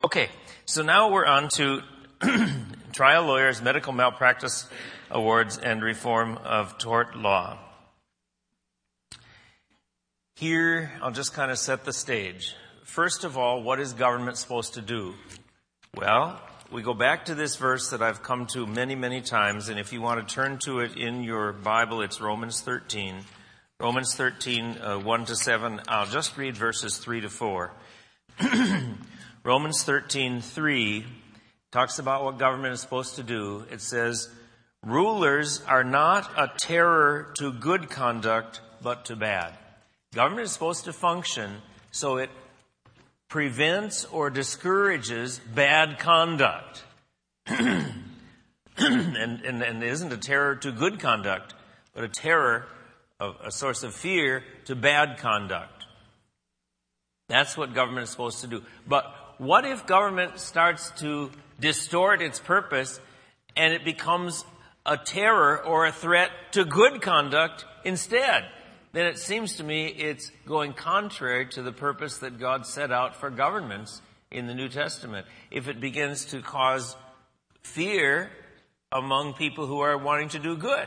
Okay, so now we're on to trial lawyers, medical malpractice awards, and reform of tort law. Here, I'll just kind of set the stage. First of all, what is government supposed to do? Well, we go back to this verse that I've come to many, many times, and if you want to turn to it in your Bible, it's Romans 13. Romans 13, 1 to 7. I'll just read verses 3 to 4. Romans 13, 3 talks about what government is supposed to do. It says, rulers are not a terror to good conduct, but to bad. Government is supposed to function so it prevents or discourages bad conduct. and isn't a terror to good conduct, but a terror, a source of fear to bad conduct. That's what government is supposed to do. But what if government starts to distort its purpose and it becomes a terror or a threat to good conduct instead? Then it seems to me it's going contrary to the purpose that God set out for governments in the New Testament. If it begins to cause fear among people who are wanting to do good.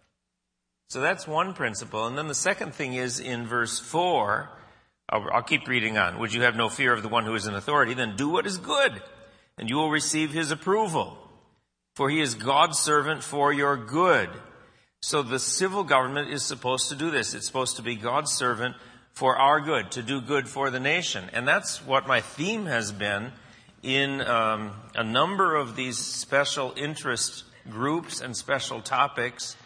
So that's one principle. And then the second thing is in verse 4, I'll keep reading on. Would you have no fear of the one who is in authority? Then do what is good, and you will receive his approval. For he is God's servant for your good. So the civil government is supposed to do this. It's supposed to be God's servant for our good, to do good for the nation. And that's what my theme has been in a number of these special interest groups and special topics.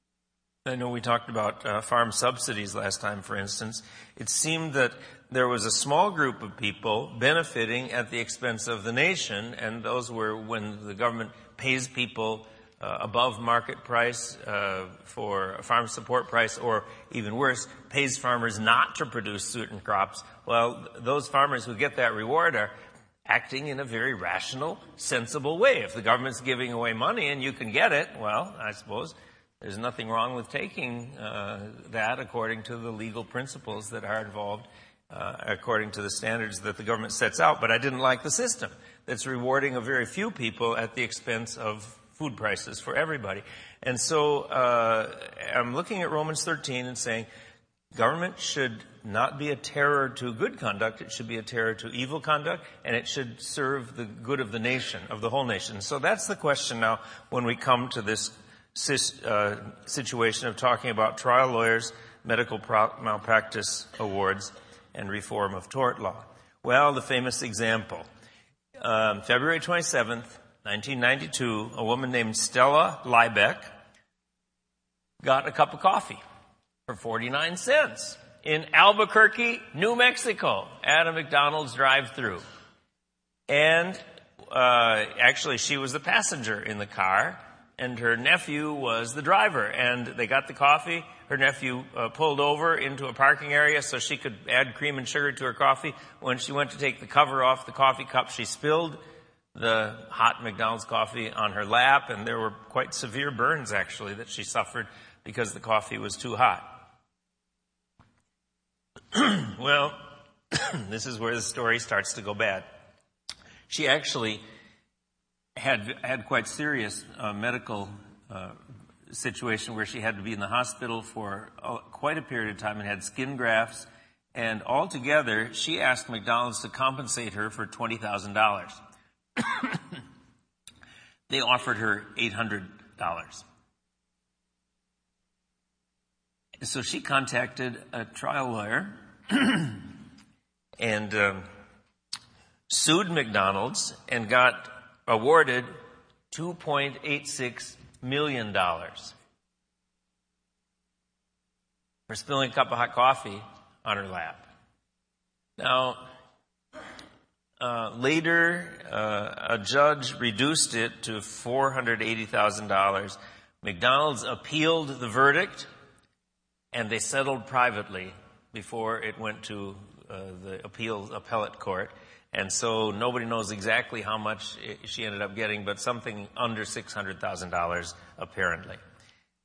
I know we talked about farm subsidies last time, for instance. It seemed that there was a small group of people benefiting at the expense of the nation, and those were when the government pays people above market price for a farm support price, or even worse, pays farmers not to produce certain crops. Well, those farmers who get that reward are acting in a very rational, sensible way. If the government's giving away money and you can get it, well, I suppose there's nothing wrong with taking that according to the legal principles that are involved, according to the standards that the government sets out. But I didn't like the system that's rewarding a very few people at the expense of food prices for everybody. And so I'm looking at Romans 13 and saying government should not be a terror to good conduct. It should be a terror to evil conduct, and it should serve the good of the nation, of the whole nation. So that's the question now when we come to this situation of talking about trial lawyers, medical malpractice awards, and reform of tort law. Well, the famous example. February 27th, 1992, a woman named Stella Liebeck got a cup of coffee for 49 cents in Albuquerque, New Mexico, at a McDonald's drive-thru. And actually, she was the passenger in the car, and her nephew was the driver. And they got the coffee. Her nephew pulled over into a parking area so she could add cream and sugar to her coffee. When she went to take the cover off the coffee cup, she spilled the hot McDonald's coffee on her lap, and there were quite severe burns, actually, that she suffered because the coffee was too hot. Well, this is where the story starts to go bad. She actually had quite serious medical situation where she had to be in the hospital for quite a period of time and had skin grafts. And altogether, she asked McDonald's to compensate her for $20,000. They offered her $800. So she contacted a trial lawyer and sued McDonald's and got awarded $2.86 million for spilling a cup of hot coffee on her lap. Now, later, a judge reduced it to $480,000. McDonald's appealed the verdict, and they settled privately before it went to the appellate court. And so nobody knows exactly how much she ended up getting, but something under $600,000 apparently.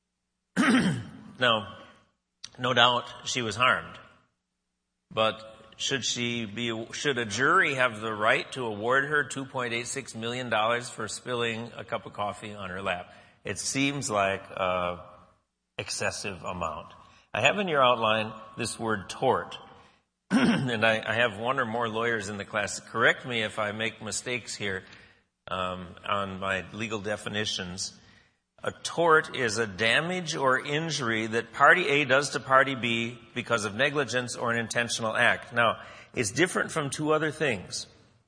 Now, no doubt she was harmed, but should a jury have the right to award her $2.86 million for spilling a cup of coffee on her lap? It seems like an excessive amount. I have in your outline this word tort. And I have one or more lawyers in the class. Correct me if I make mistakes here on my legal definitions. A tort is a damage or injury that party A does to party B because of negligence or an intentional act. Now, it's different from two other things.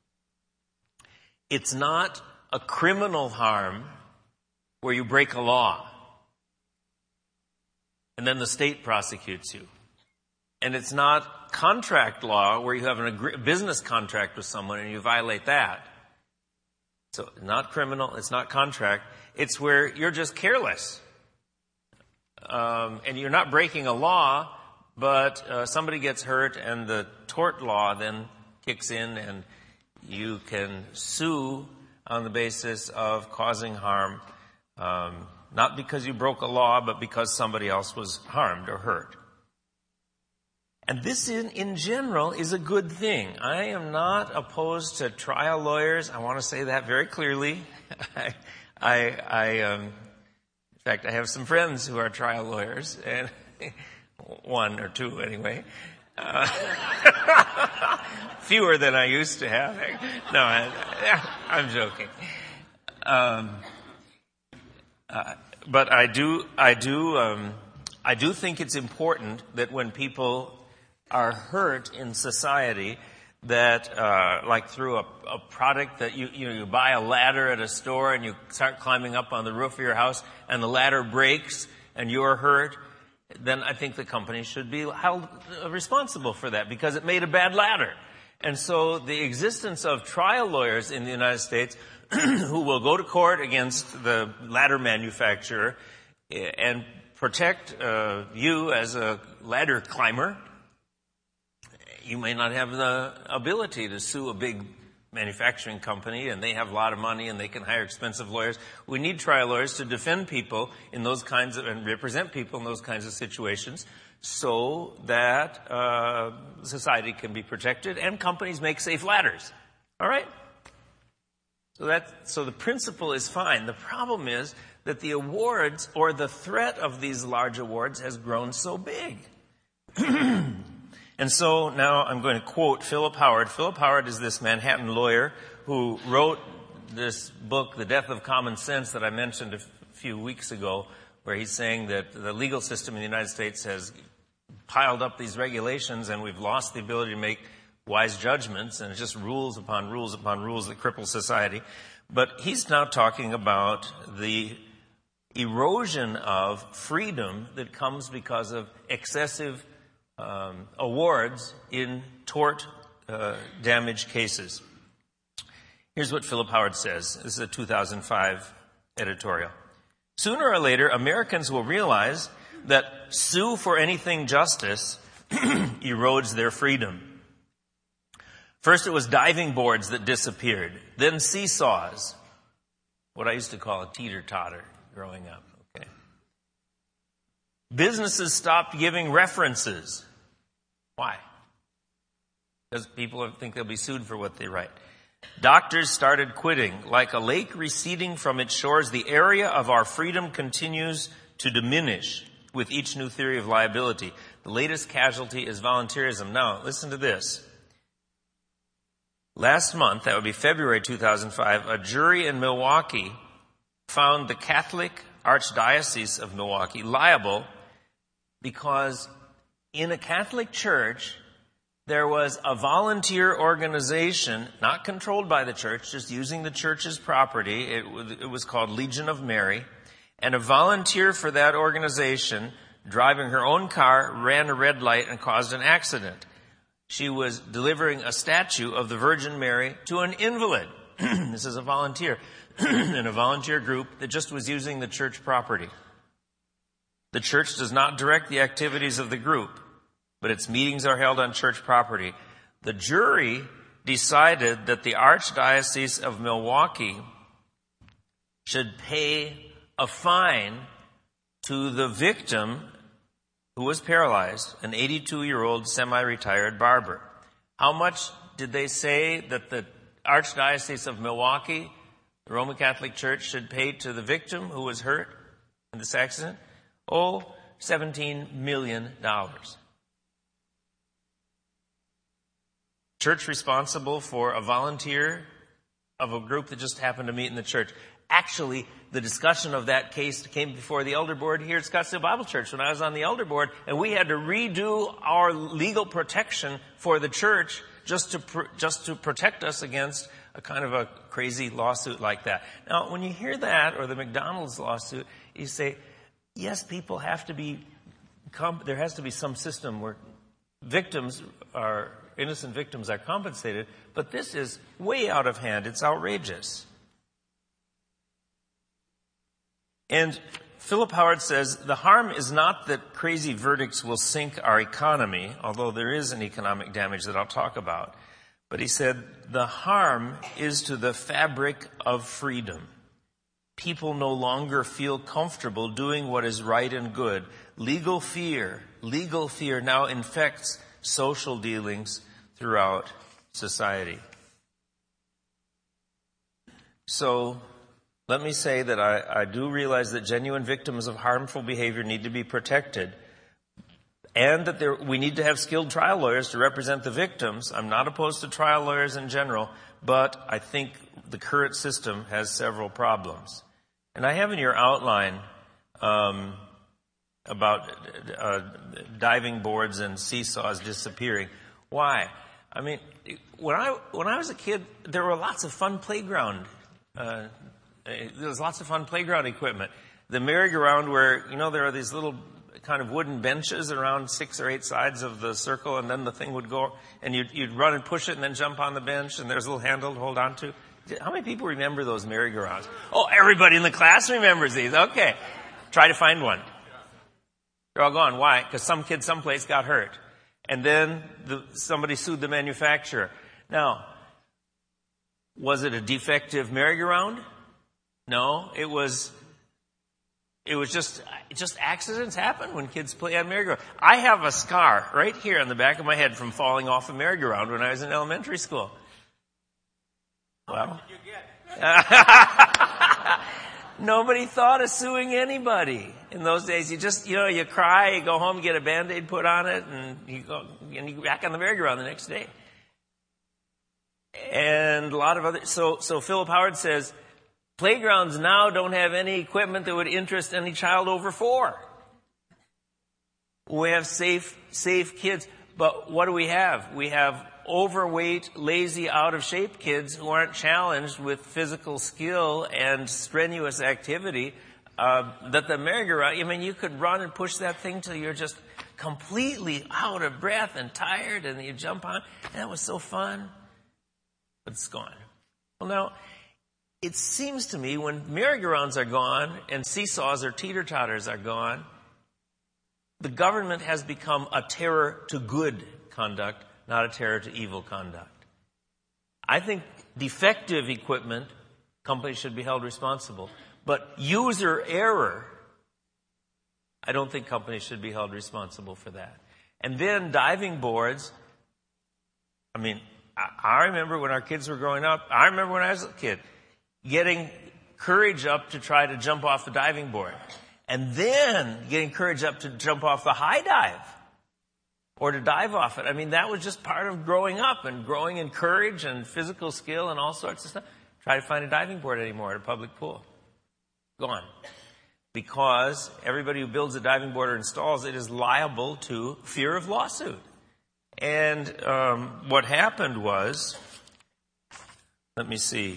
It's not a criminal harm where you break a law and then the state prosecutes you. And it's not contract law where you have a business contract with someone and you violate that. So not criminal, it's not contract. It's where you're just careless. And you're not breaking a law, but somebody gets hurt and the tort law then kicks in and you can sue on the basis of causing harm, not because you broke a law, but because somebody else was harmed or hurt. And this, in general, is a good thing. I am not opposed to trial lawyers. I want to say that very clearly. In fact, I have some friends who are trial lawyers, and one or two anyway. Fewer than I used to have. No, I'm joking. But I do think it's important that when people are hurt in society, that like through a product that you buy a ladder at a store and you start climbing up on the roof of your house and the ladder breaks and you're hurt, then I think the company should be held responsible for that because it made a bad ladder. And so the existence of trial lawyers in the United States who will go to court against the ladder manufacturer and protect you as a ladder climber. You may not have the ability to sue a big manufacturing company, and they have a lot of money and they can hire expensive lawyers. We need trial lawyers to defend people in those kinds of, and represent people in those kinds of situations so that society can be protected and companies make safe ladders. All right? So the principle is fine. The problem is that the awards or the threat of these large awards has grown so big. And so now I'm going to quote Philip Howard. Philip Howard is this Manhattan lawyer who wrote this book, The Death of Common Sense, that I mentioned a few weeks ago, where he's saying that the legal system in the United States has piled up these regulations and we've lost the ability to make wise judgments, and it's just rules upon rules upon rules that cripple society. But he's now talking about the erosion of freedom that comes because of excessive awards in tort damage cases. Here's what Philip Howard says. This is a 2005 editorial. Sooner or later, Americans will realize that sue for anything justice erodes their freedom. First, it was diving boards that disappeared. Then seesaws, what I used to call a teeter-totter growing up. Okay. Businesses stopped giving references. Why? Because people think they'll be sued for what they write. Doctors started quitting. Like a lake receding from its shores, the area of our freedom continues to diminish with each new theory of liability. The latest casualty is volunteerism. Now, listen to this. Last month, that would be February 2005, a jury in Milwaukee found the Catholic Archdiocese of Milwaukee liable because in a Catholic church, there was a volunteer organization, not controlled by the church, just using the church's property. It was called Legion of Mary. And a volunteer for that organization, driving her own car, ran a red light and caused an accident. She was delivering a statue of the Virgin Mary to an invalid. This is a volunteer in a volunteer group that just was using the church property. The church does not direct the activities of the group, but its meetings are held on church property. The jury decided that the Archdiocese of Milwaukee should pay a fine to the victim who was paralyzed, an 82-year-old semi-retired barber. How much did they say that the Archdiocese of Milwaukee, the Roman Catholic Church, should pay to the victim who was hurt in this accident? Oh, $17 million. Church responsible for a volunteer of a group that just happened to meet in the church. Actually, the discussion of that case came before the elder board here at Scottsdale Bible Church when I was on the elder board, and we had to redo our legal protection for the church just to protect us against a kind of a crazy lawsuit like that. Now, when you hear that, or the McDonald's lawsuit, you say, yes, people have to be, there has to be some system where innocent victims are compensated, but this is way out of hand. It's outrageous. And Philip Howard says, the harm is not that crazy verdicts will sink our economy, although there is an economic damage that I'll talk about. But he said, the harm is to the fabric of freedom. People no longer feel comfortable doing what is right and good. Legal fear now infects social dealings throughout society. So, let me say that I do realize that genuine victims of harmful behavior need to be protected, and that we need to have skilled trial lawyers to represent the victims. I'm not opposed to trial lawyers in general, but I think the current system has several problems. And I have in your outline about diving boards and seesaws disappearing. Why? I mean, when I was a kid, there were lots of fun playground there was lots of fun playground equipment. The merry-go-round where, there are these little kind of wooden benches around 6 or 8 sides of the circle, and then the thing would go, and you'd run and push it and then jump on the bench, and there's a little handle to hold on to. How many people remember those merry-go-rounds? Oh, everybody in the class remembers these. Okay. Try to find one. They're all gone. Why? Because some kid someplace got hurt. And then somebody sued the manufacturer. Now, was it a defective merry-go-round? No, it was just accidents happen when kids play on merry-go-round. I have a scar right here on the back of my head from falling off a merry-go-round when I was in elementary school. Well, how much did you get? Nobody thought of suing anybody in those days. You just, you cry, you go home, you get a Band-Aid put on it, and you go back on the merry-go-round the next day. And a lot of other, so Philip Howard says, playgrounds now don't have any equipment that would interest any child over 4. We have safe kids, but what do we have? We have overweight, lazy, out-of-shape kids who aren't challenged with physical skill and strenuous activity. That the merry-go-round, you could run and push that thing till you're just completely out of breath and tired, and you jump on. And that was so fun. But it's gone. Well, now, it seems to me when merry-go-rounds are gone and seesaws or teeter-totters are gone, the government has become a terror to good conduct, not a terror to evil conduct. I think defective equipment, companies should be held responsible. But user error, I don't think companies should be held responsible for that. And then diving boards, I remember when our kids were growing up, I remember when I was a kid, getting courage up to try to jump off the diving board. And then getting courage up to jump off the high dive. Or to dive off it. That was just part of growing up and growing in courage and physical skill and all sorts of stuff. Try to find a diving board anymore at a public pool. Gone. Because everybody who builds a diving board or installs it is liable to fear of lawsuit. And what happened was, let me see,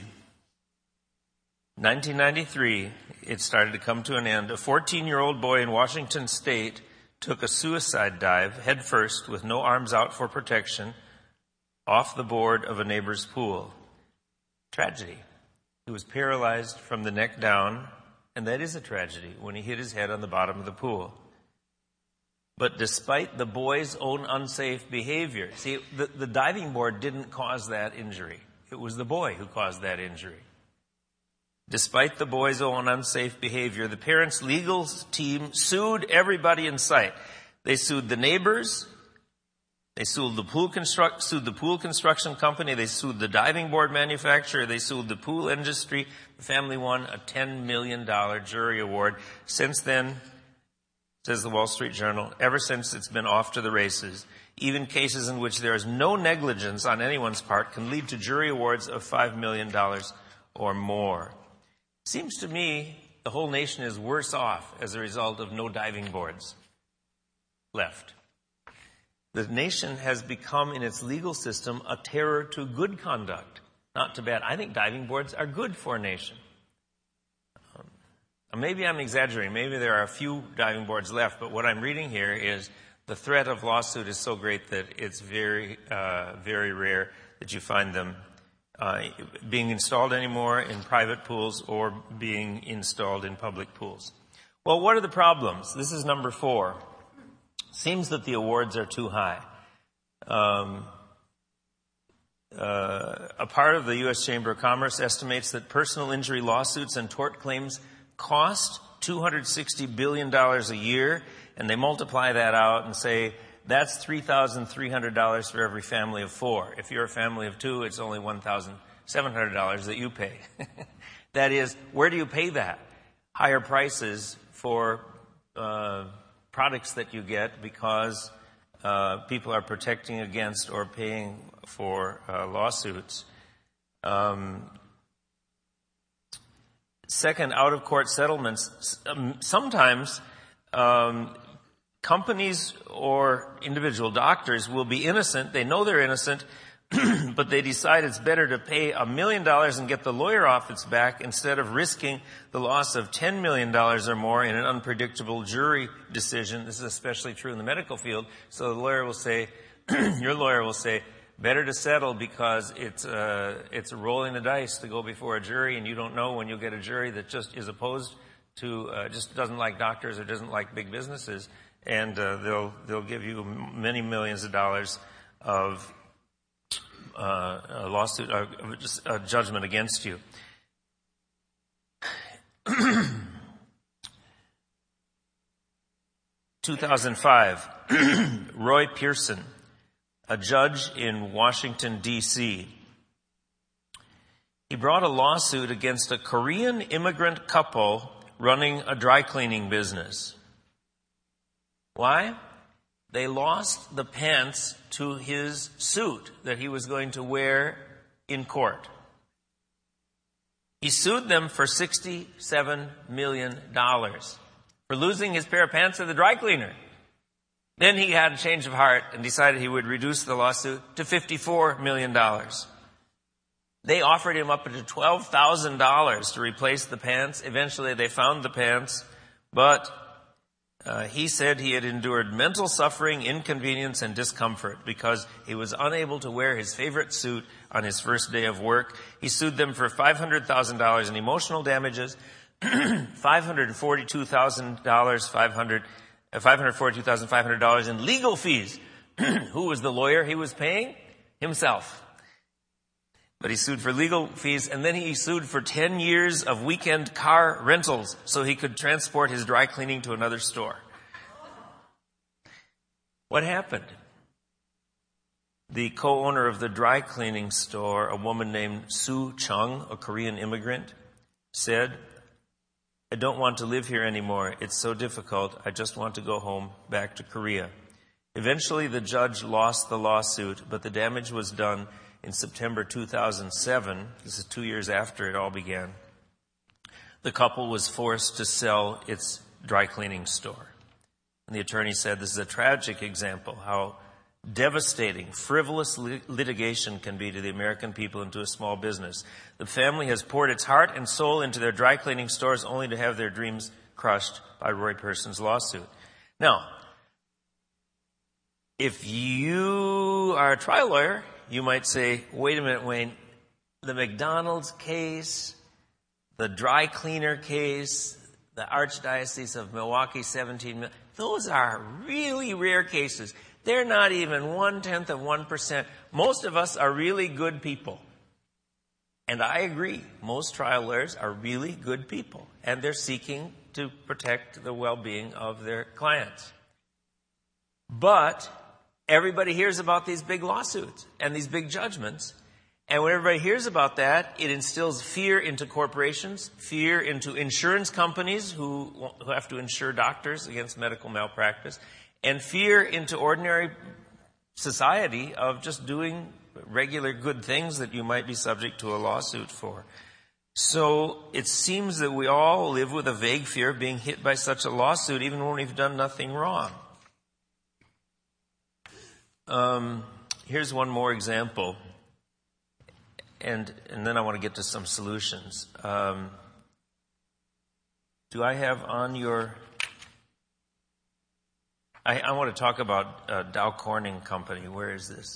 1993, it started to come to an end. A 14-year-old boy in Washington State took a suicide dive headfirst with no arms out for protection off the board of a neighbor's pool. Tragedy. He was paralyzed from the neck down, and that is a tragedy when he hit his head on the bottom of the pool. But despite the boy's own unsafe behavior, see, the diving board didn't cause that injury. It was the boy who caused that injury. Despite the boy's own unsafe behavior, the parents' legal team sued everybody in sight. They sued the neighbors, They sued the pool construction company. They sued the diving board manufacturer. They sued the pool industry. The family won a $10 million jury award. Since then, says the Wall Street Journal, ever since it's been off to the races. Even cases in which there is no negligence on anyone's part can lead to jury awards of $5 million or more. Seems to me the whole nation is worse off as a result of no diving boards left. The nation has become, in its legal system, a terror to good conduct, not to bad. I think diving boards are good for a nation. Maybe I'm exaggerating. Maybe there are a few diving boards left, but what I'm reading here is the threat of lawsuit is so great that it's very, very rare that you find them being installed anymore in private pools or being installed in public pools. Well, what are the problems? This is number 4. Seems that the awards are too high. A part of the U.S. Chamber of Commerce estimates that personal injury lawsuits and tort claims cost $260 billion a year, and they multiply that out and say that's $3,300 for every family of 4. If you're a family of 2, it's only $1,700 that you pay. That is, where do you pay that? Higher prices for products that you get because people are protecting against or paying for lawsuits. Second, out-of-court settlements. Sometimes companies or individual doctors will be innocent. They know they're innocent, but they decide it's better to pay $1 million and get the lawyer off its back instead of risking the loss of $10 million or more in an unpredictable jury decision. This is especially true in the medical field. So the lawyer will say, your lawyer will say, better to settle because it's rolling the dice to go before a jury, and you don't know when you'll get a jury that just is opposed to, just doesn't like doctors or doesn't like big businesses, and they'll give you many millions of dollars of a lawsuit, just a judgment against you. 2005, Roy Pearson, a judge in Washington, D.C. He brought a lawsuit against a Korean immigrant couple running a dry cleaning business. Why? They lost the pants to his suit that he was going to wear in court. He sued them for $67 million for losing his pair of pants at the dry cleaner. Then he had a change of heart and decided he would reduce the lawsuit to $54 million. They offered him up to $12,000 to replace the pants. Eventually they found the pants, but he said he had endured mental suffering, inconvenience, and discomfort because he was unable to wear his favorite suit on his first day of work. He sued them for $500,000 in emotional damages, $542,500 in legal fees. Who was the lawyer he was paying? Himself. But he sued for legal fees, and then he sued for 10 years of weekend car rentals so he could transport his dry cleaning to another store. What happened? The co-owner of the dry cleaning store, a woman named Sue Chung, a Korean immigrant, said, "I don't want to live here anymore. It's so difficult. I just want to go home back to Korea." Eventually, the judge lost the lawsuit, but the damage was done in September 2007. This is 2 years after it all began. The couple was forced to sell its dry cleaning store. And the attorney said, "This is a tragic example how devastating, frivolous litigation can be to the American people and to a small business. The family has poured its heart and soul into their dry cleaning stores only to have their dreams crushed by Roy Pearson's lawsuit." Now, if you are a trial lawyer, you might say, wait a minute, Wayne, the McDonald's case, the dry cleaner case, the Archdiocese of Milwaukee, 17 million, those are really rare cases. They're not even 0.1%. Most of us are really good people. And I agree, most trial lawyers are really good people, and they're seeking to protect the well-being of their clients. But everybody hears about these big lawsuits and these big judgments. And when everybody hears about that, it instills fear into corporations, fear into insurance companies who have to insure doctors against medical malpractice, and fear into ordinary society of just doing regular good things that you might be subject to a lawsuit for. So it seems that we all live with a vague fear of being hit by such a lawsuit even when we've done nothing wrong. Here's one more example. And then I want to get to some solutions. Do I have on your... I want to talk about Dow Corning Company. Where is this?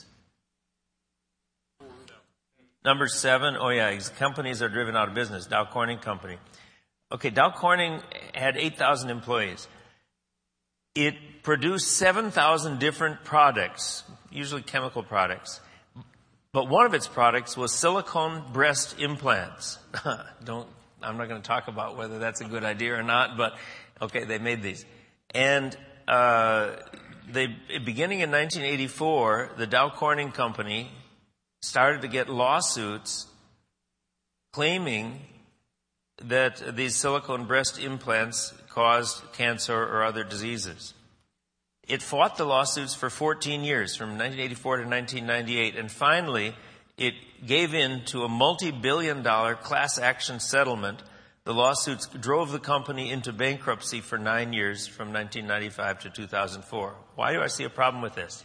Number 7. Oh, yeah. Companies are driven out of business. Dow Corning Company. Okay, Dow Corning had 8,000 employees. It produced 7,000 different products, usually chemical products. But one of its products was silicone breast implants. I'm not going to talk about whether that's a good idea or not, but okay, they made these. And beginning in 1984, the Dow Corning Company started to get lawsuits claiming that these silicone breast implants caused cancer or other diseases. It fought the lawsuits for 14 years, from 1984 to 1998, and finally it gave in to a multi-billion-dollar class action settlement. The lawsuits drove the company into bankruptcy for 9 years, from 1995 to 2004. Why do I see a problem with this?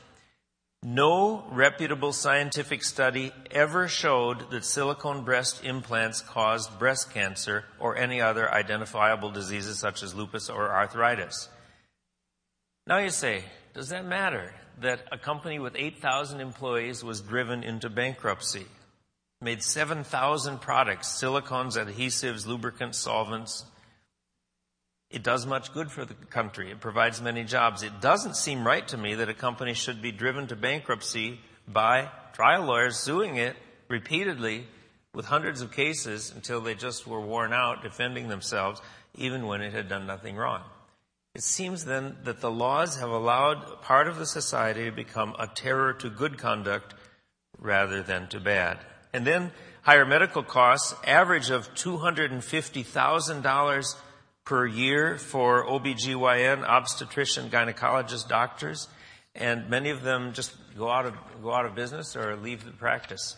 No reputable scientific study ever showed that silicone breast implants caused breast cancer or any other identifiable diseases such as lupus or arthritis. Now you say, does that matter that a company with 8,000 employees was driven into bankruptcy? Made 7,000 products, silicones, adhesives, lubricants, solvents. It does much good for the country. It provides many jobs. It doesn't seem right to me that a company should be driven to bankruptcy by trial lawyers suing it repeatedly with hundreds of cases until they just were worn out defending themselves, even when it had done nothing wrong. It seems then that the laws have allowed part of the society to become a terror to good conduct rather than to bad. And then higher medical costs, average of $250,000 per year for OBGYN, obstetrician, gynecologist doctors, and many of them just go out of business or leave the practice.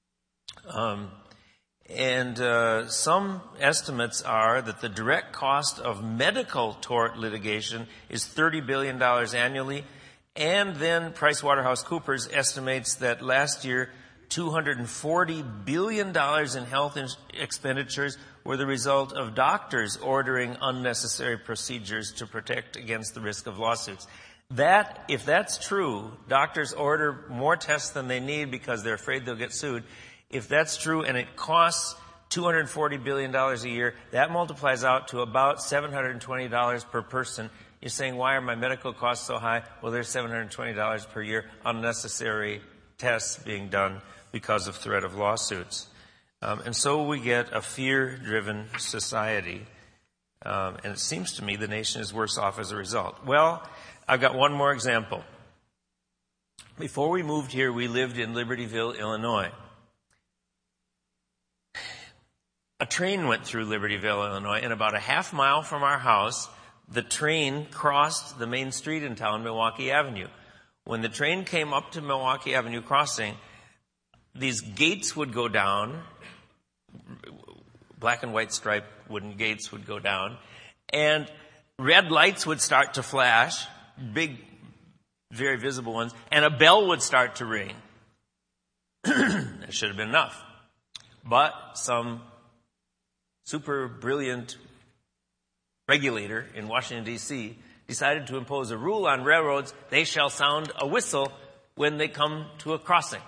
Some estimates are that the direct cost of medical tort litigation is $30 billion annually. And then PricewaterhouseCoopers estimates that last year, $240 billion in health expenditures were the result of doctors ordering unnecessary procedures to protect against the risk of lawsuits. If that's true, doctors order more tests than they need because they're afraid they'll get sued. If that's true and it costs $240 billion a year, that multiplies out to about $720 per person. You're saying, why are my medical costs so high? Well, there's $720 per year, unnecessary tests being done because of threat of lawsuits. And so we get a fear-driven society. And it seems to me the nation is worse off as a result. Well, I've got one more example. Before we moved here, we lived in Libertyville, Illinois. A train went through Libertyville, Illinois, and about a half mile from our house, the train crossed the main street in town, Milwaukee Avenue. When the train came up to Milwaukee Avenue crossing, these gates would go down, black and white striped wooden gates would go down, and red lights would start to flash, big, very visible ones, and a bell would start to ring. That should have been enough. But some super brilliant regulator in Washington, D.C. decided to impose a rule on railroads: they shall sound a whistle when they come to a crossing.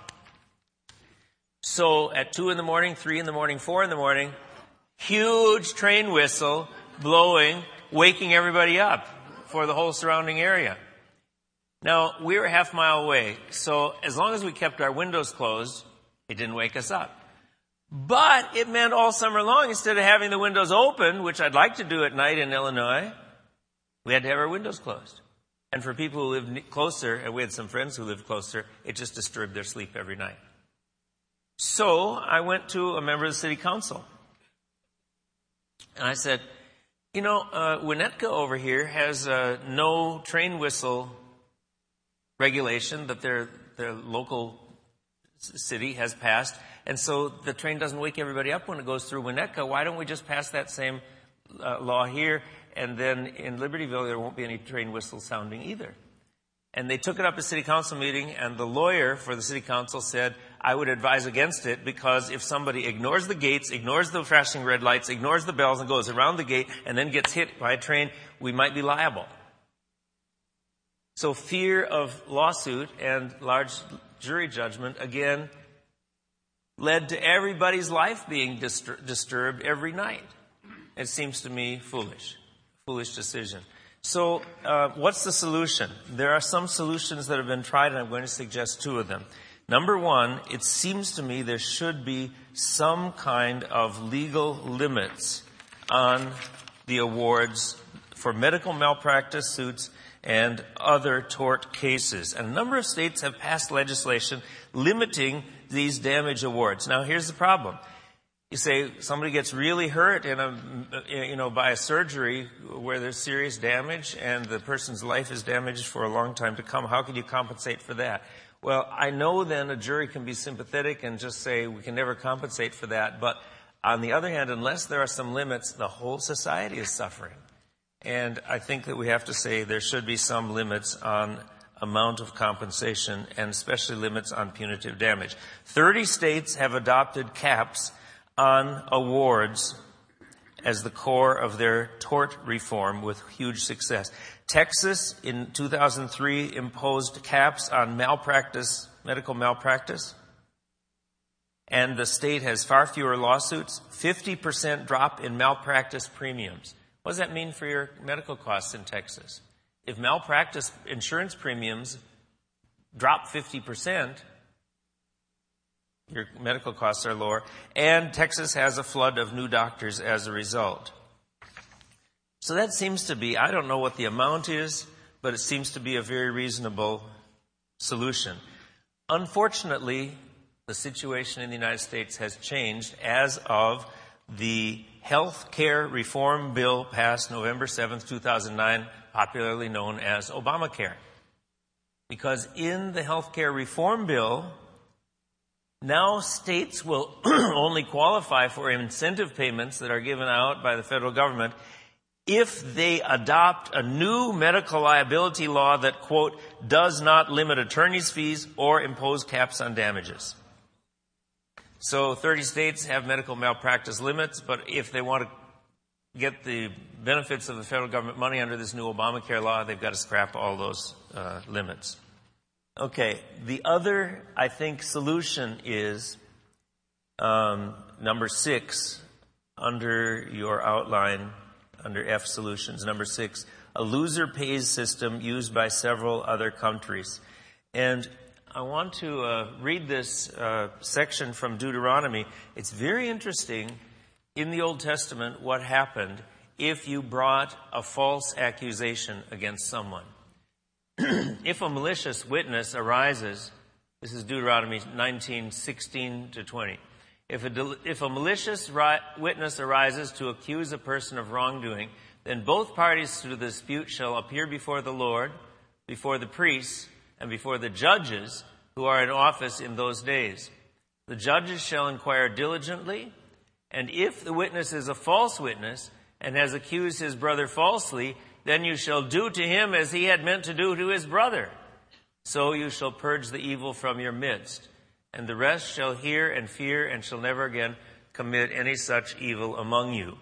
So at 2 in the morning, 3 in the morning, 4 in the morning, huge train whistle blowing, waking everybody up for the whole surrounding area. Now, we were a half mile away, so as long as we kept our windows closed, it didn't wake us up. But it meant all summer long, instead of having the windows open, which I'd like to do at night in Illinois, we had to have our windows closed. And for people who live closer, and we had some friends who lived closer, it just disturbed their sleep every night. So I went to a member of the city council. And I said, Winnetka over here has no train whistle regulation that their local city has passed. And so the train doesn't wake everybody up when it goes through Winnetka. Why don't we just pass that same law here? And then in Libertyville, there won't be any train whistle sounding either. And they took it up at city council meeting, and the lawyer for the city council said, I would advise against it, because if somebody ignores the gates, ignores the flashing red lights, ignores the bells, and goes around the gate, and then gets hit by a train, we might be liable. So fear of lawsuit and large jury judgment, again, led to everybody's life being disturbed every night. It seems to me foolish decision. So what's the solution? There are some solutions that have been tried, and I'm going to suggest two of them. Number one, it seems to me there should be some kind of legal limits on the awards for medical malpractice suits and other tort cases. And a number of states have passed legislation limiting these damage awards. Now, here's the problem. You say somebody gets really hurt by a surgery where there's serious damage and the person's life is damaged for a long time to come. How can you compensate for that? Well, I know then a jury can be sympathetic and just say we can never compensate for that. But on the other hand, unless there are some limits, the whole society is suffering. And I think that we have to say there should be some limits on amount of compensation, and especially limits on punitive damage. 30 states have adopted caps on awards as the core of their tort reform with huge success. Texas in 2003 imposed caps on malpractice, medical malpractice, and the state has far fewer lawsuits, 50% drop in malpractice premiums. What does that mean for your medical costs in Texas? If malpractice insurance premiums drop 50%, your medical costs are lower, and Texas has a flood of new doctors as a result. So that seems to be, I don't know what the amount is, but it seems to be a very reasonable solution. Unfortunately, the situation in the United States has changed as of the Health Care Reform Bill passed November 7th, 2009, popularly known as Obamacare. Because in the Health Care Reform Bill, now states will only qualify for incentive payments that are given out by the federal government if they adopt a new medical liability law that, quote, does not limit attorney's fees or impose caps on damages. So 30 states have medical malpractice limits, but if they want to get the benefits of the federal government money under this new Obamacare law, they've got to scrap all those limits. Okay, the other, I think, solution is number 6 under your outline, under F solutions. Number 6, a loser pays system used by several other countries. And I want to read this section from Deuteronomy. It's very interesting in the Old Testament what happened if you brought a false accusation against someone. If a malicious witness arises, this is Deuteronomy 19:16-20. If a malicious witness arises to accuse a person of wrongdoing, then both parties to the dispute shall appear before the Lord, before the priests, and before the judges who are in office in those days. The judges shall inquire diligently, and if the witness is a false witness and has accused his brother falsely, then you shall do to him as he had meant to do to his brother. So you shall purge the evil from your midst, and the rest shall hear and fear and shall never again commit any such evil among you.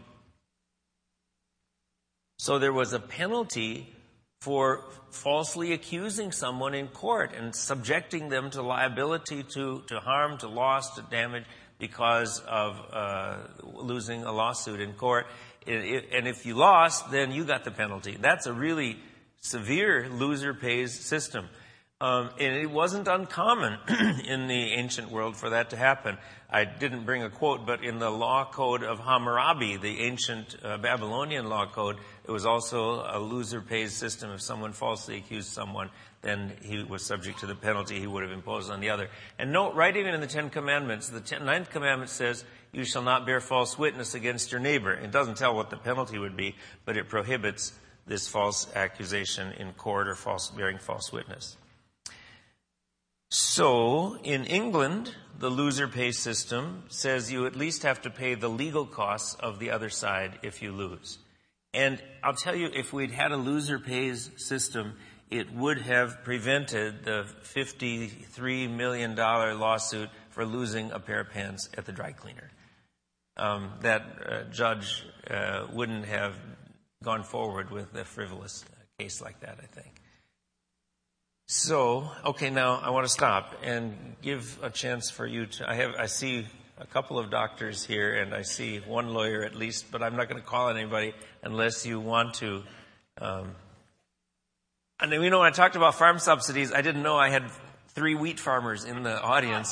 So there was a penalty for falsely accusing someone in court and subjecting them to liability, to harm, to loss, to damage because of losing a lawsuit in court. And if you lost, then you got the penalty. That's a really severe loser pays system. And it wasn't uncommon in the ancient world for that to happen. I didn't bring a quote, but in the law code of Hammurabi, the ancient Babylonian law code, it was also a loser pays system. If someone falsely accused someone, then he was subject to the penalty he would have imposed on the other. And note, right even in the Ten Commandments, the Ninth Commandment says, you shall not bear false witness against your neighbor. It doesn't tell what the penalty would be, but it prohibits this false accusation in court or bearing false witness. So, in England, the loser pays system says you at least have to pay the legal costs of the other side if you lose. And I'll tell you, if we'd had a loser pays system, it would have prevented the $53 million lawsuit for losing a pair of pants at the dry cleaner. That judge wouldn't have gone forward with a frivolous case like that, I think. So, okay, now I want to stop and give a chance for you to, I see a couple of doctors here and I see one lawyer at least, but I'm not going to call on anybody unless you want to. And then, when I talked about farm subsidies, I didn't know I had 3 wheat farmers in the audience.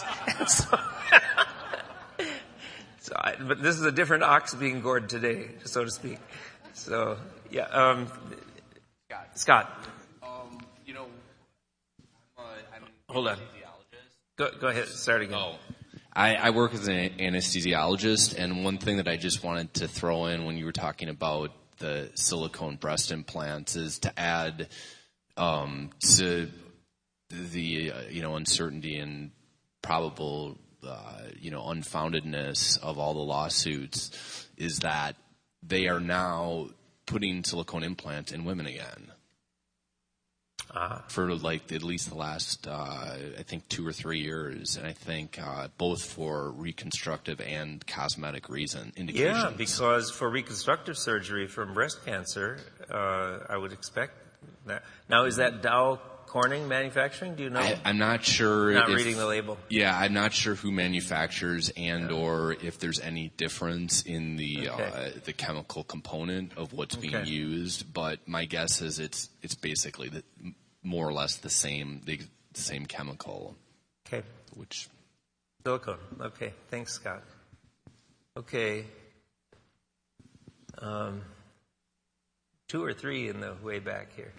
But this is a different ox being gored today, so to speak. So, yeah, Scott. Hold on. Go ahead. Start again. Oh, I work as an anesthesiologist, and one thing that I just wanted to throw in when you were talking about the silicone breast implants is to add to the uncertainty and probable unfoundedness of all the lawsuits is that they are now putting silicone implants in women again. For like at least the last, I think 2 or 3 years, and I think both for reconstructive and cosmetic indications. Yeah, because for reconstructive surgery from breast cancer, I would expect that. Now, is that Dow Corning manufacturing? Do you know? I'm not sure. Not reading the label. Yeah, I'm not sure who manufactures or if there's any difference in the chemical component of what's being used. But my guess is it's basically more or less the same chemical. Okay. Which silicone. Okay. Thanks, Scott. Okay. 2 or 3 in the way back here.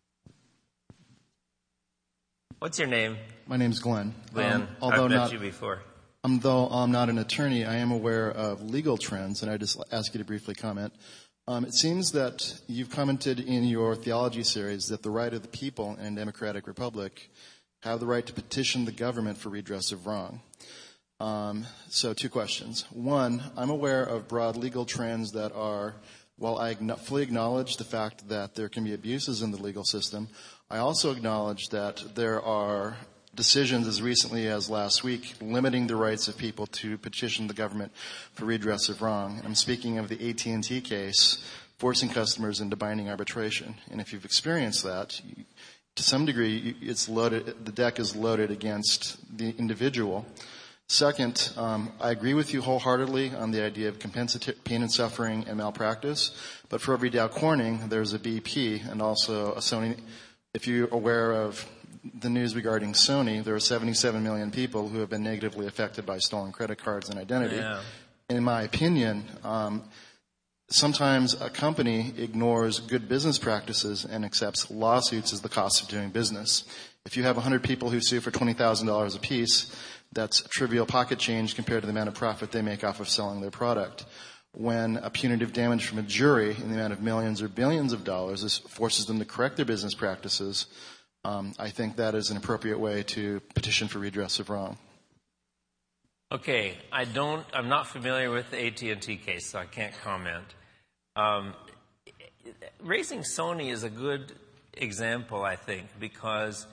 What's your name? My name's Glenn. Glenn, Although I've met you before. Though I'm not an attorney, I am aware of legal trends, and I just ask you to briefly comment. It seems that you've commented in your theology series that the right of the people in a democratic republic have the right to petition the government for redress of wrong. So 2 questions. 1, I'm aware of broad legal trends that are, while I fully acknowledge the fact that there can be abuses in the legal system, I also acknowledge that there are decisions as recently as last week limiting the rights of people to petition the government for redress of wrong. I'm speaking of the AT&T case, forcing customers into binding arbitration. And if you've experienced that, to some degree, it's loaded. The deck is loaded against the individual. Second, I agree with you wholeheartedly on the idea of compensatory pain and suffering and malpractice. But for every Dow Corning, there's a BP and also a Sony. If you're aware of the news regarding Sony, there are 77 million people who have been negatively affected by stolen credit cards and identity. Yeah. In my opinion, sometimes a company ignores good business practices and accepts lawsuits as the cost of doing business. If you have 100 people who sue for $20,000 apiece, that's trivial pocket change compared to the amount of profit they make off of selling their product. When a punitive damage from a jury in the amount of millions or billions of dollars forces them to correct their business practices, I think that is an appropriate way to petition for redress of wrong. Okay, I'm not familiar with the AT&T case, so I can't comment. Raising Sony is a good example, I think, because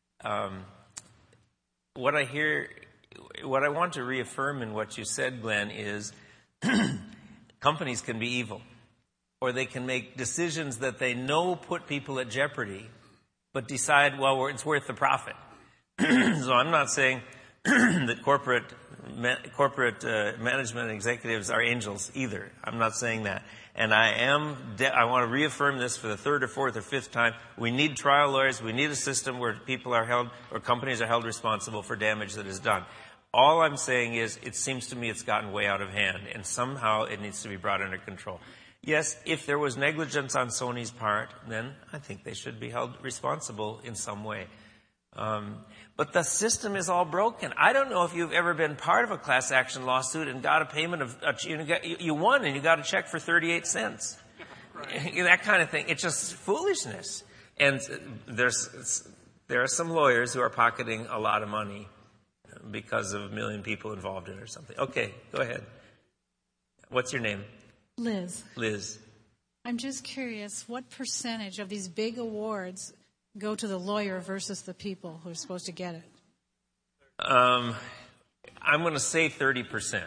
what I want to reaffirm in what you said, Glenn, is companies can be evil, or they can make decisions that they know put people at jeopardy, but decide, well, it's worth the profit. So I'm not saying that corporate management executives are angels either. I'm not saying that. And I want to reaffirm this for the third or fourth or fifth time. We need trial lawyers. We need a system where people are held, or companies are held responsible for damage that is done. All I'm saying is, it seems to me it's gotten way out of hand, and somehow it needs to be brought under control. Yes, if there was negligence on Sony's part, then I think they should be held responsible in some way. But the system is all broken. I don't know if you've ever been part of a class action lawsuit and got a payment of, you won and you got a check for 38 cents. Right. That kind of thing. It's just foolishness. And there are some lawyers who are pocketing a lot of money because of 1 million people involved in it or something. Okay, go ahead. What's your name? Liz. Liz. I'm just curious, what percentage of these big awards go to the lawyer versus the people who are supposed to get it? I'm going to say 30%.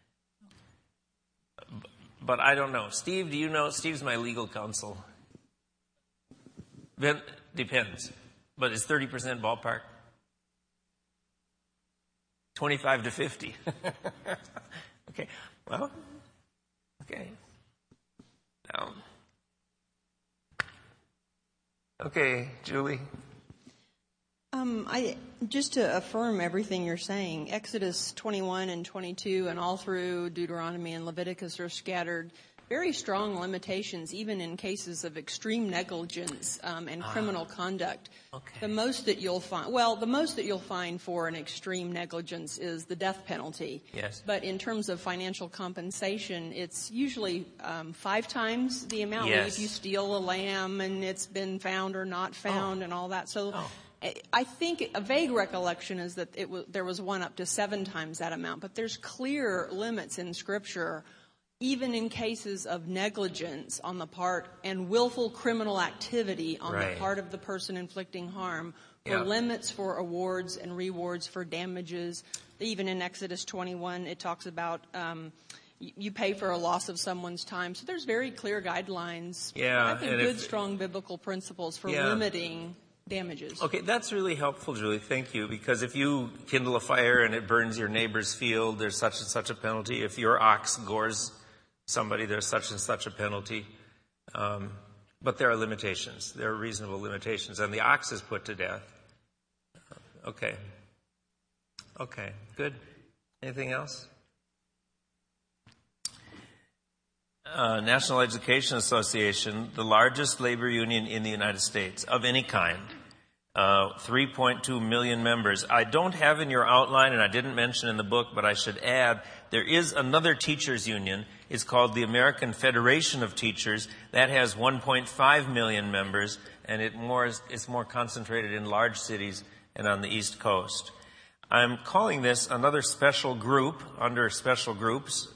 But I don't know. Steve, do you know? Steve's my legal counsel. Depends. But is 30% ballpark? 25 to 50. Okay. Well, okay. Now. Okay, Julie. Just to affirm everything you're saying, Exodus 21 and 22 and all through Deuteronomy and Leviticus are scattered very strong limitations, even in cases of extreme negligence and criminal conduct. Okay. The most that you'll find for an extreme negligence is the death penalty. Yes. But in terms of financial compensation, it's usually 5 times the amount. Yes. If you steal a lamb and it's been found or not found and all that. So I think a vague recollection is that there was one up to 7 times that amount. But there's clear limits in Scripture, even in cases of negligence on the part and willful criminal activity on the part of the person inflicting harm, for limits for awards and rewards for damages. Even in Exodus 21, it talks about you pay for a loss of someone's time. So there's very clear guidelines. Yeah, I think good, strong biblical principles for limiting damages. Okay, that's really helpful, Julie. Thank you. Because if you kindle a fire and it burns your neighbor's field, there's such and such a penalty. If your ox gores somebody, there's such and such a penalty. But there are limitations. There are reasonable limitations. And the ox is put to death. Okay. Okay, good. Anything else? National Education Association, the largest labor union in the United States of any kind. 3.2 million members. I don't have in your outline, and I didn't mention in the book, but I should add, there is another teachers union. It's called the American Federation of Teachers. That has 1.5 million members, and it's more concentrated in large cities and on the East Coast. I'm calling this another special group under special groups.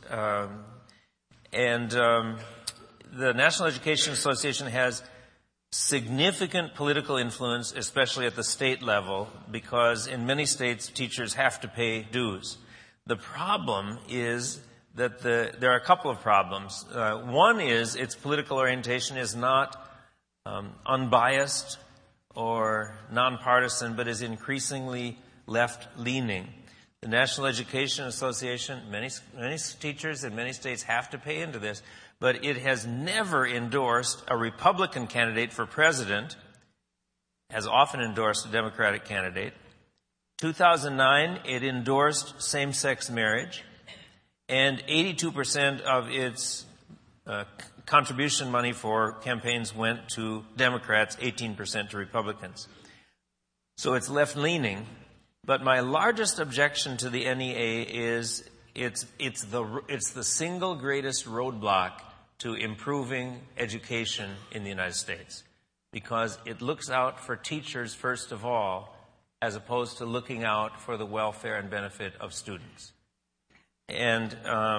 The National Education Association has significant political influence, especially at the state level, because in many states teachers have to pay dues. The problem is that there are a couple of problems. One is its political orientation is not unbiased or nonpartisan, but is increasingly left-leaning. The National Education Association, many teachers in many states have to pay into this, but it has never endorsed a Republican candidate for president, has often endorsed a Democratic candidate. 2009, it endorsed same-sex marriage, and 82% of its contribution money for campaigns went to Democrats, 18% to Republicans. So it's left-leaning. But my largest objection to the NEA is it's the single greatest roadblock to improving education in the United States, because it looks out for teachers first of all, as opposed to looking out for the welfare and benefit of students. And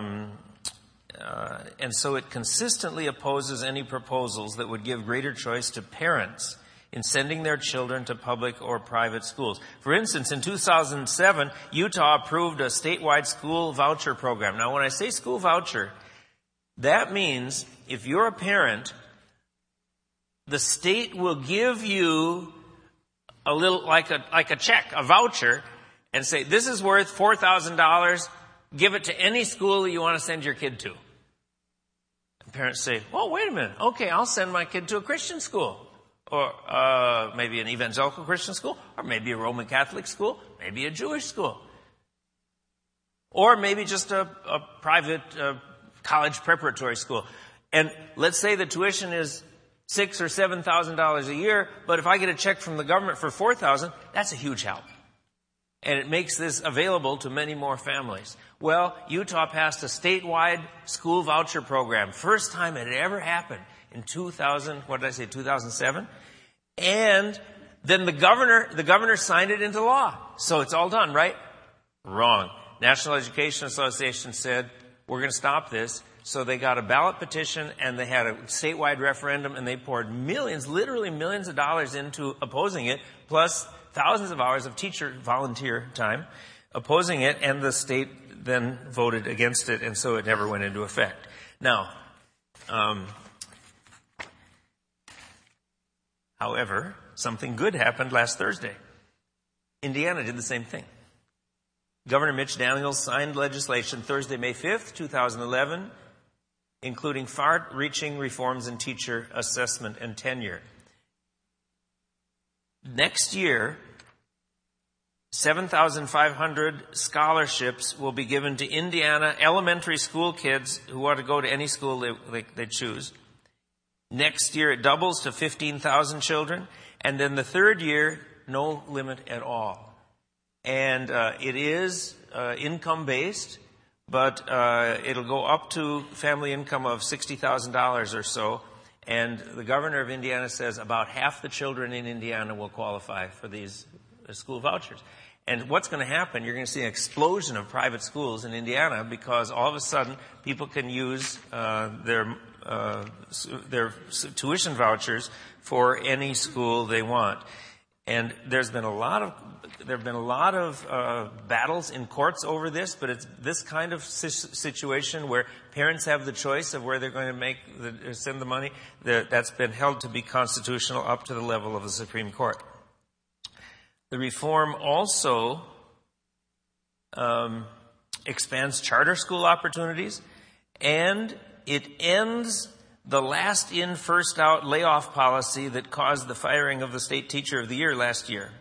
so it consistently opposes any proposals that would give greater choice to parents in sending their children to public or private schools. For instance, in 2007, Utah approved a statewide school voucher program. Now, when I say school voucher, that means if you're a parent, the state will give you a little, like a check, a voucher, and say, this is worth $4,000. Give it to any school that you want to send your kid to. And parents say, oh, wait a minute. Okay, I'll send my kid to a Christian school. Or maybe an evangelical Christian school. Or maybe a Roman Catholic school. Maybe a Jewish school. Or maybe just a private college preparatory school. And let's say the tuition is $6,000 or $7,000 a year, but if I get a check from the government for $4,000, that's a huge help. And it makes this available to many more families. Well, Utah passed a statewide school voucher program. First time it had ever happened in 2007? And then the governor signed it into law. So it's all done, right? Wrong. National Education Association said, we're going to stop this. So they got a ballot petition and they had a statewide referendum and they poured millions, literally millions of dollars into opposing it, plus thousands of hours of teacher volunteer time opposing it, and the state then voted against it, and so it never went into effect. Now, however, something good happened last Thursday. Indiana did the same thing. Governor Mitch Daniels signed legislation Thursday, May 5th, 2011, including far-reaching reforms in teacher assessment and tenure. Next year, 7,500 scholarships will be given to Indiana elementary school kids who want to go to any school they choose. Next year, it doubles to 15,000 children. And then the third year, no limit at all. And it is income-based, but it'll go up to family income of $60,000 or so. And the governor of Indiana says about half the children in Indiana will qualify for these school vouchers. And what's going to happen, you're going to see an explosion of private schools in Indiana because all of a sudden people can use their tuition vouchers for any school they want. And there have been a lot of battles in courts over this, but it's this kind of situation where parents have the choice of where they're going to send the money. That's been held to be constitutional up to the level of the Supreme Court. The reform also expands charter school opportunities, and it ends the last in, first out layoff policy that caused the firing of the state teacher of the year last year.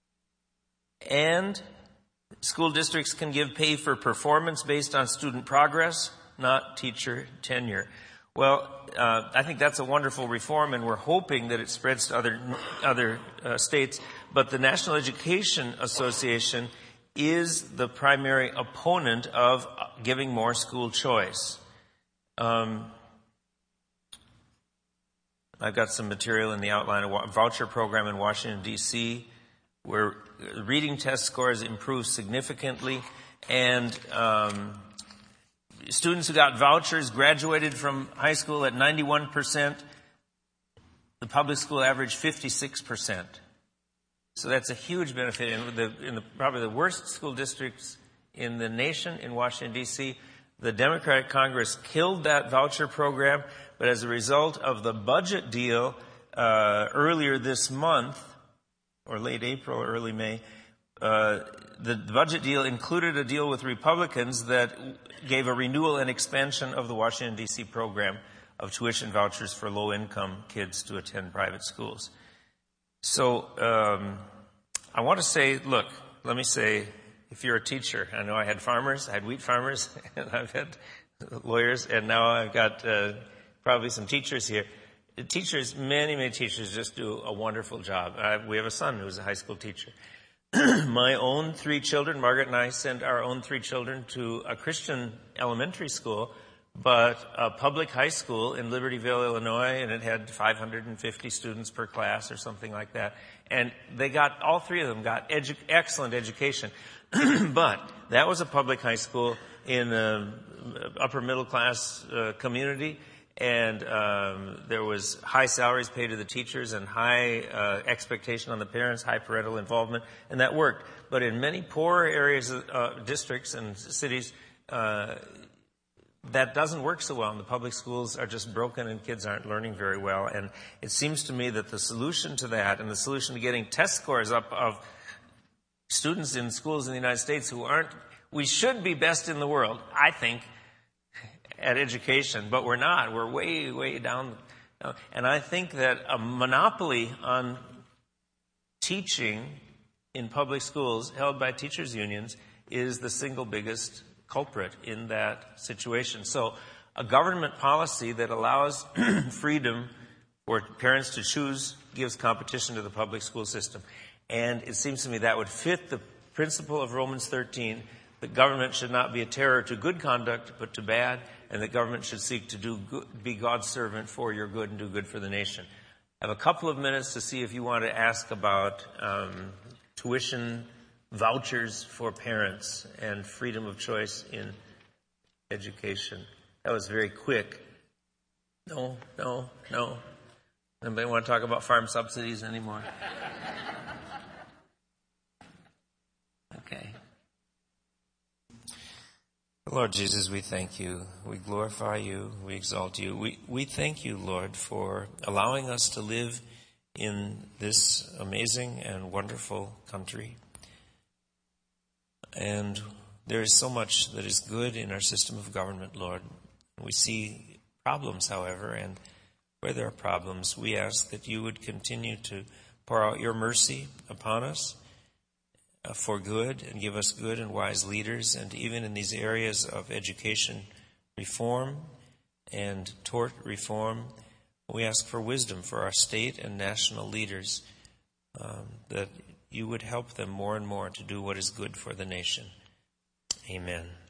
And school districts can give pay for performance based on student progress, not teacher tenure. Well, I think that's a wonderful reform, and we're hoping that it spreads to other states. But the National Education Association is the primary opponent of giving more school choice. I've got some material in the outline of a voucher program in Washington, D.C., where reading test scores improved significantly, and students who got vouchers graduated from high school at 91%. The public school average 56%. So that's a huge benefit. In probably the worst school districts in the nation, in Washington, D.C., the Democratic Congress killed that voucher program, but as a result of the budget deal earlier this month, or late April or early May, the budget deal included a deal with Republicans that gave a renewal and expansion of the Washington, D.C. program of tuition vouchers for low-income kids to attend private schools. So I want to say, look, let me say, if you're a teacher, I know I had farmers, I had wheat farmers, and I've had lawyers, and now I've got probably some teachers here. Teachers, many teachers just do a wonderful job. We have a son who's a high school teacher. My own 3 children, Margaret and I sent our own 3 children to a Christian elementary school, but a public high school in Libertyville, Illinois, and it had 550 students per class or something like that. And all 3 of them got excellent education. But that was a public high school in an upper middle class community. And there was high salaries paid to the teachers and high expectation on the parents, high parental involvement, and that worked. But in many poor areas, districts and cities, that doesn't work so well. And the public schools are just broken and kids aren't learning very well. And it seems to me that the solution to that and the solution to getting test scores up of students in schools in the United States who aren't, we should be best in the world, I think, at education, but we're not. We're way, way down. And I think that a monopoly on teaching in public schools held by teachers' unions is the single biggest culprit in that situation. So a government policy that allows freedom for parents to choose gives competition to the public school system. And it seems to me that would fit the principle of Romans 13, that government should not be a terror to good conduct, but to bad, and that government should seek to do good, be God's servant for your good and do good for the nation. I have a couple of minutes to see if you want to ask about tuition vouchers for parents and freedom of choice in education. That was very quick. No. Anybody want to talk about farm subsidies anymore? Okay. Lord Jesus, we thank you. We glorify you. We exalt you. We thank you, Lord, for allowing us to live in this amazing and wonderful country. And there is so much that is good in our system of government, Lord. We see problems, however, and where there are problems, we ask that you would continue to pour out your mercy upon us for good and give us good and wise leaders. And even in these areas of education reform and tort reform, we ask for wisdom for our state and national leaders, that you would help them more and more to do what is good for the nation. Amen.